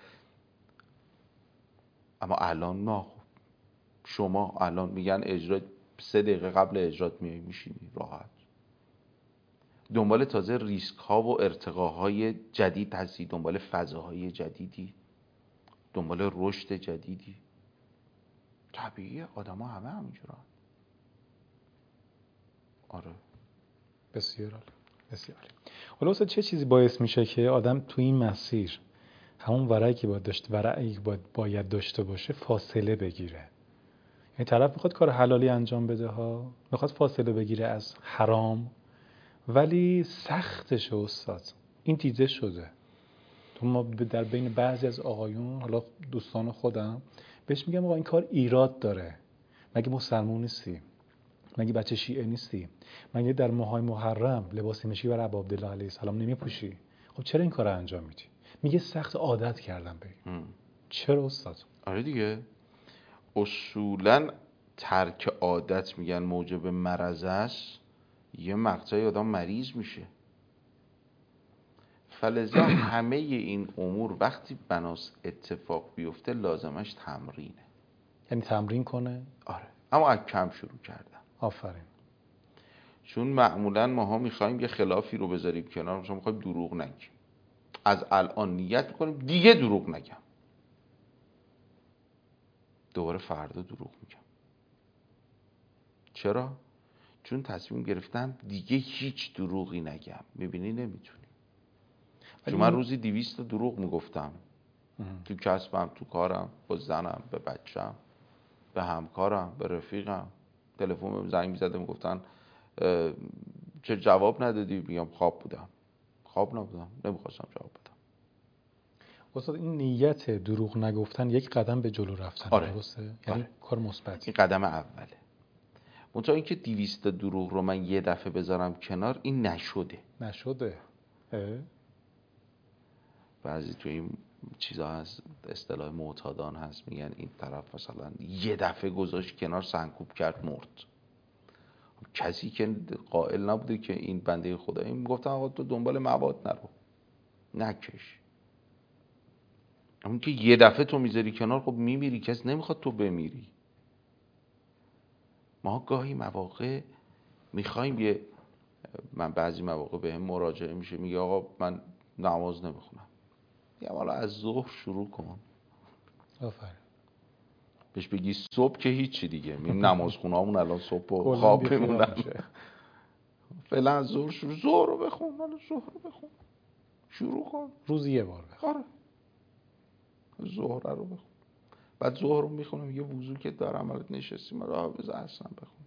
اما الان نه. شما الان میگن اجرا سه دقیقه قبل اجرات میای میشینی راحت، دنبال تازه ریسک ها و ارتقاهای جدید هستی، دنبال فضاهای جدیدی، دنبال رشد جدیدی. طبیعیه آدم ها همه همینجورن. آره بسیار عالی، بسیار عالی. حالا اصلا چه چیزی باعث میشه که آدم تو این مسیر همون ورعی که باید داشت ورعی که باید, باید داشته باشه فاصله بگیره؟ یعنی طرف میخواد کار حلالی انجام بده ها، میخواد فاصله بگیره از حرام، ولی سختشه استاد. این دیده شده تو ما در بین بعضی از آقایون، حالا دوستان خودم، بهش میگم آقا این کار ایراد داره. مگه مسلمون نیستی؟ مگه بچه شیعه نیستی؟ مگه در ماهای محرم لباس مشکی برای ابا عبدالله علیه السلام نمیپوشی؟ خب چرا این کار رو انجام میدی؟ میگه سخت عادت کردم بگیم. چرا استاد؟ آره دیگه، اصولا ترک عادت میگن موجب مرض است. یه مقطعی آدم مریض میشه. فلذا همه این امور وقتی بناس اتفاق بیفته لازمش تمرینه. یعنی تمرین کنه؟ آره، اما از کم شروع کردن. آفرین. چون معمولا ماها میخوایم یه خلافی رو بذاریم کنار، مثلا میخوایم دروغ نگیم. از الان نیت میکنیم دیگه دروغ نگم، دوباره فردا دروغ میگم. چرا؟ چون تصمیم گرفتم دیگه هیچ دروغی نگم. میبینی نمیتونی. چون من روزی دویست تا دروغ میگفتم تو کسبم، تو کارم، با زنم، به بچم، به همکارم، به رفیقم تلفن زنگ می‌زدم میگفتن چه جواب ندادی؟ میگم خواب بودم. خواب نبودم، نمیخواستم جواب بدم. استاد این نیت دروغ نگفتن یک قدم به جلو رفتن. آره. درسته؟ یعنی آره. کار مثبتی. این قدم اوله. منتها اینکه دویست دروغ رو من یه دفعه بذارم کنار، این نشده. نشده. اه؟ بعضی تو این چیزا هست، اصطلاح معتادان هست، میگن این طرف مثلا یه دفعه گذاشت کنار، سنکوب کرد، مرد. کسی که قائل نبوده که این بنده خدا، این میگفتن آقا تو دنبال مواد نرو، نکش. اون که یه دفعه تو میذاری کنار، خب میمیری، کسی نمیخواد تو بمیری. ما گاهی مواقع میخوایم یه، من بعضی مواقع به هم مراجعه میشه، میگه آقا من نماز نمیخونم. میگم حالا از ظهر شروع کن. آفرین. بهش بگی صبح که هیچی دیگه، میگم نماز خونامون الان صبح و خواب میمونم. فعلا از ظهر شروع، ظهر رو بخون، حالا ظهر رو بخون، شروع کن، روزی یه بار بخون. آره ظهر رو بخون. بعد ظهر رو میخونم، میگه وضو که دارم الان نشستیم، راه بذار اصلا بخونیم.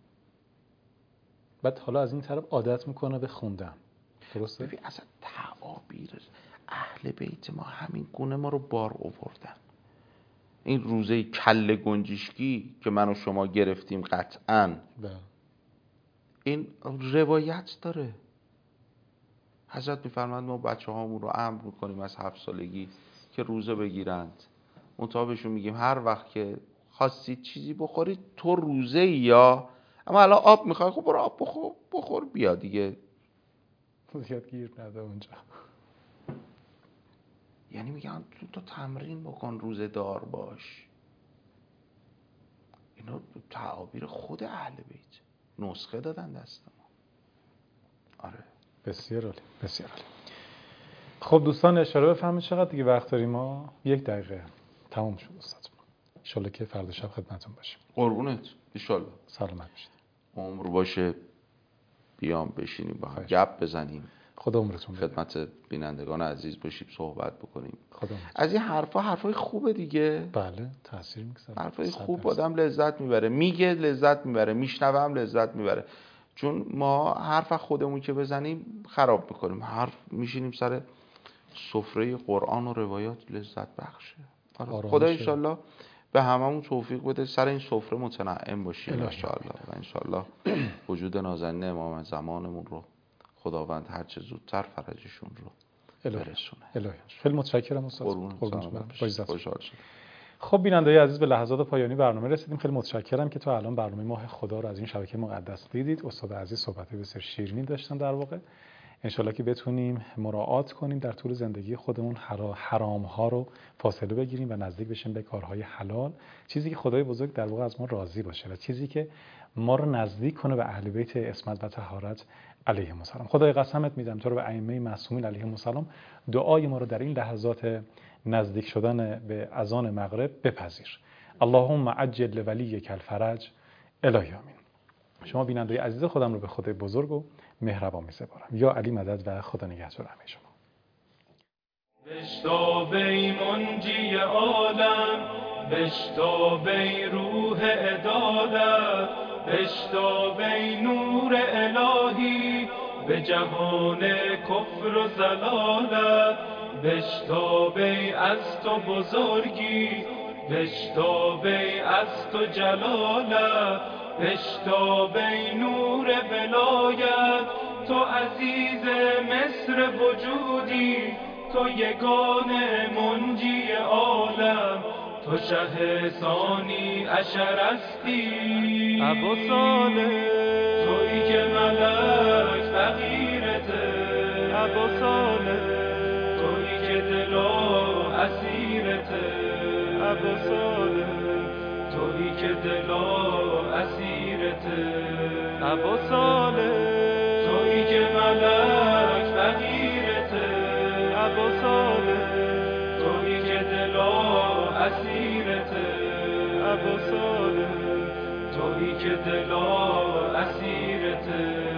بعد حالا از این طرف عادت میکنه به خوندن. درسته؟ ببین اصلا تعابیر اهل بیت ما همین گونه ما رو بار آوردن. این روزه کله گنجشکی که من و شما گرفتیم قطعاً، بله، این روایت داره. حضرت میفرماد ما بچه هامون رو امر میکنیم از هفت سالگی که روزه بگیرند. منتها بهشون میگیم هر وقت که خواستید چیزی بخورید تو روزه یا اما الان آب میخوای، خب برو آب بخور بخور بیا دیگه، زیاد گیر نده اونجا. یعنی میگن تو تو تمرین بکن، روزه دار باش. اینا تعابیر خود اهل بیت، نسخه دادن دست ما. آره بسیار عالی، بسیار عالی. خب دوستان اشاره بفرمایید چقدر دیگه وقت داریم؟ ما یک دقیقه تمام شد استاد. ان شاءالله که فردا شب خدمتتون باشیم. قربونت، ان شاءالله. سلامت باشید. عمر باشه بیام بشینیم با هم گپ بزنیم. خدا عمرتون بده. خدمت بینندگان عزیز باشیم، صحبت بکنیم. خدا از این حرفا حرفای خوبه دیگه. بله تاثیر میگذاره. حرفای خوب آدم لذت میبره، میگه لذت میبره، میشنوه هم لذت میبره. چون ما حرف خودمون که بزنیم خراب میکنیم. حرف میشینیم سر سفره قرآن و روایات لذت بخشه. آره. خدا انشالله به هممون توفیق بده سر این سفره متنعم باشیم انشالله. و انشالله وجود نازنین امام زمانمون رو خداوند هر چه زودتر فرجشون رو برسونه. الهی. خیلی متشکرم استاد. قربونتون برم. خب بیننده‌های عزیز به لحظات پایانی برنامه رسیدیم. خیلی متشکرم که تا الان برنامه ماه خدا رو از این شبکه مقدس دیدید. استاد عزیز صحبت بسیار شیرینی داشتن در واقع. انشالله که بتونیم مراعات کنیم در طول زندگی خودمون، حرام ها رو فاصله بگیریم و نزدیک بشیم به کارهای حلال، چیزی که خدای بزرگ در واقع از ما راضی باشه و چیزی که ما رو نزدیک کنه به اهل بیت عصمت و طهارت علیهم السلام. خدای قسمت میدم تو رو به ائمه معصومین علیهم السلام دعای ما رو در این لحظات نزدیک شدن به اذان مغرب بپذیر. اللهم عجل لولیک الفرج. الهی آمین. شما بیننده عزیز خودم رو به خدای بزرگ و مهربان می‌سپارم. یا علی مدد و خدا نگهدار همه شما. بشتاب ای منجی عالم، بشتاب ای روح عدالت، بشتاب ای نور الهی به جهان کفر و ضلالت، بشتاب ای از تو بزرگی، بشتاب ای از تو جلالت، بشتاب ای نور ولایت، تو عزیز مصر وجودی، تو یگانه منجی عالم، تو شه ثانی عشر هستی. ابو صالح تویی که ملک فقیرته، ابو صالح تویی که دلا اسیرته، ابو صالح تویی که دلا اسیرته، ابو صالح تویی که ملک فقیرته، ابو صالح تویی که دلا اسیرته، ابو صالح تویی که دلا اسیرته.